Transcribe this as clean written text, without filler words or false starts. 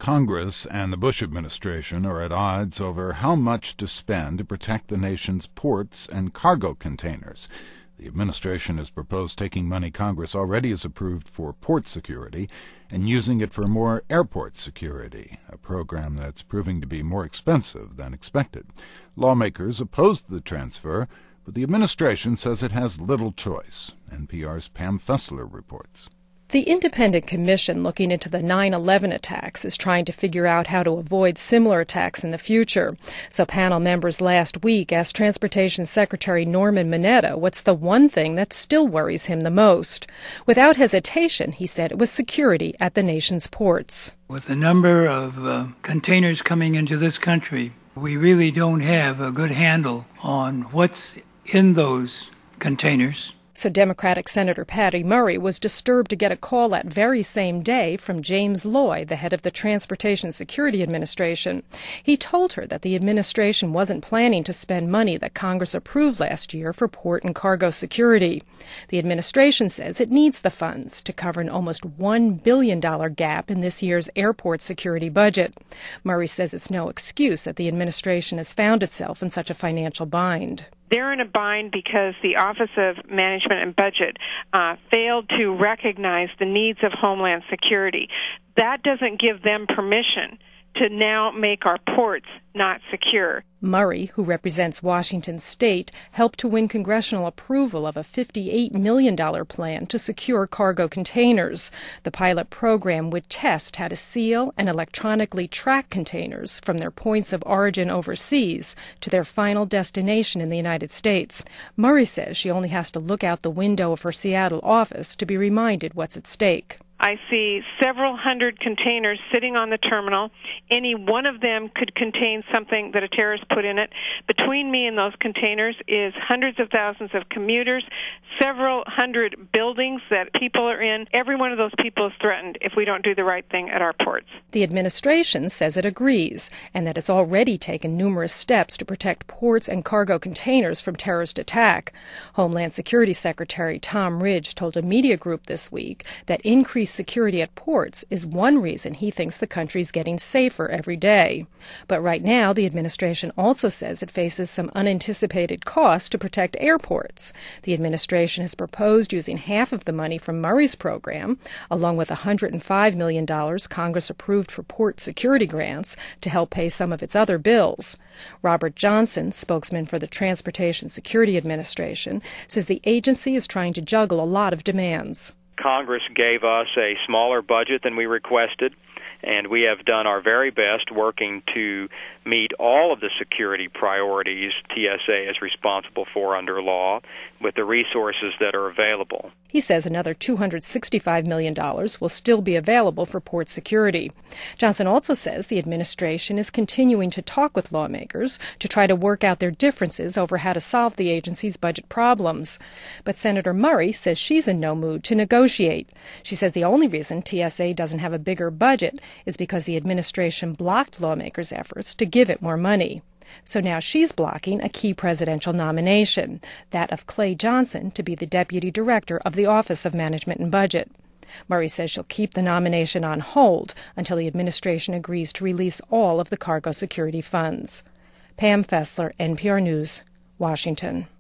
Congress and the Bush administration are at odds over how much to spend to protect the nation's ports and cargo containers. The administration has proposed taking money Congress already has approved for port security and using it for more airport security, a program that's proving to be more expensive than expected. Lawmakers opposed the transfer, but the administration says it has little choice. NPR's Pam Fessler reports. The independent commission looking into the 9/11 attacks is trying to figure out how to avoid similar attacks in the future. So panel members last week asked Transportation Secretary Norman Mineta what's the one thing that still worries him the most. Without hesitation, he said it was security at the nation's ports. With the number of containers coming into this country, we really don't have a good handle on what's in those containers. So Democratic Senator Patty Murray was disturbed to get a call that very same day from James Loy, the head of the Transportation Security Administration. He told her that the administration wasn't planning to spend money that Congress approved last year for port and cargo security. The administration says it needs the funds to cover an almost $1 billion gap in this year's airport security budget. Murray says it's no excuse that the administration has found itself in such a financial bind. They're in a bind because the Office of Management and Budget failed to recognize the needs of Homeland Security. That doesn't give them permission to now make our ports not secure. Murray, who represents Washington State, helped to win congressional approval of a $58 million plan to secure cargo containers. The pilot program would test how to seal and electronically track containers from their points of origin overseas to their final destination in the United States. Murray says she only has to look out the window of her Seattle office to be reminded what's at stake. I see several hundred containers sitting on the terminal. Any one of them could contain something that a terrorist put in it. Between me and those containers is hundreds of thousands of commuters, several hundred buildings that people are in. Every one of those people is threatened if we don't do the right thing at our ports. The administration says it agrees and that it's already taken numerous steps to protect ports and cargo containers from terrorist attack. Homeland Security Secretary Tom Ridge told a media group this week that increased security at ports is one reason he thinks the country's getting safer every day. But right now, the administration also says it faces some unanticipated costs to protect airports. The administration has proposed using half of the money from Murray's program, along with $105 million Congress approved for port security grants, to help pay some of its other bills. Robert Johnson, spokesman for the Transportation Security Administration, says the agency is trying to juggle a lot of demands. Congress gave us a smaller budget than we requested, and we have done our very best working to meet all of the security priorities TSA is responsible for under law with the resources that are available. He says another $265 million will still be available for port security. Johnson also says the administration is continuing to talk with lawmakers to try to work out their differences over how to solve the agency's budget problems. But Senator Murray says she's in no mood to negotiate. She says the only reason TSA doesn't have a bigger budget is because the administration blocked lawmakers' efforts to give it more money. So now she's blocking a key presidential nomination, that of Clay Johnson to be the deputy director of the Office of Management and Budget. Murray says she'll keep the nomination on hold until the administration agrees to release all of the cargo security funds. Pam Fessler, NPR News, Washington.